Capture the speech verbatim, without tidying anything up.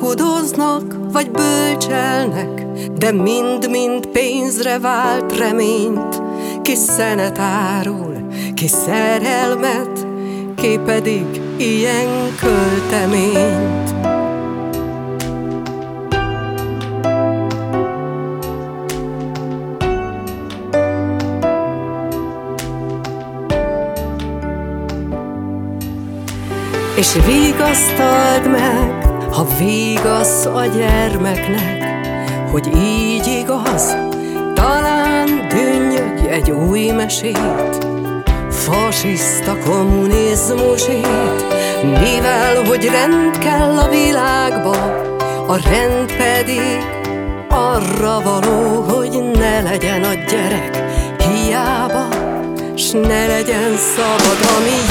alkudoznak vagy bölcselnek, de mind-mind pénzre vált reményt. Ki szenet árul, ki szerelmet, ki pedig ilyen költeményt. És vigasztald meg, ha vigasz a gyermeknek, hogy így igaz, talán dünnyög egy új mesét, fasiszta kommunizmusét, mivel hogy rend kell a világba, a rend pedig arra való, hogy ne legyen a gyerek hiába, s ne legyen szabad, ami